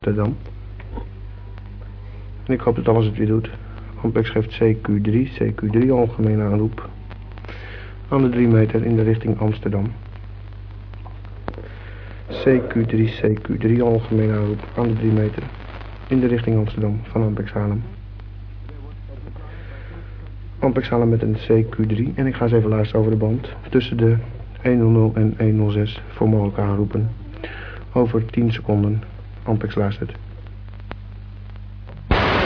Amsterdam. En ik hoop dat alles het weer doet. Ampex geeft CQ3 algemene aanroep aan de 3 meter in de richting Amsterdam. CQ3 algemene aanroep aan de 3 meter in de richting Amsterdam van Ampex Haarlem. Ampex Haarlem met een CQ3 en ik ga eens even luisteren over de band tussen de 100 en 106 voor mogelijke aanroepen. Over 10 seconden. Ampex luistert.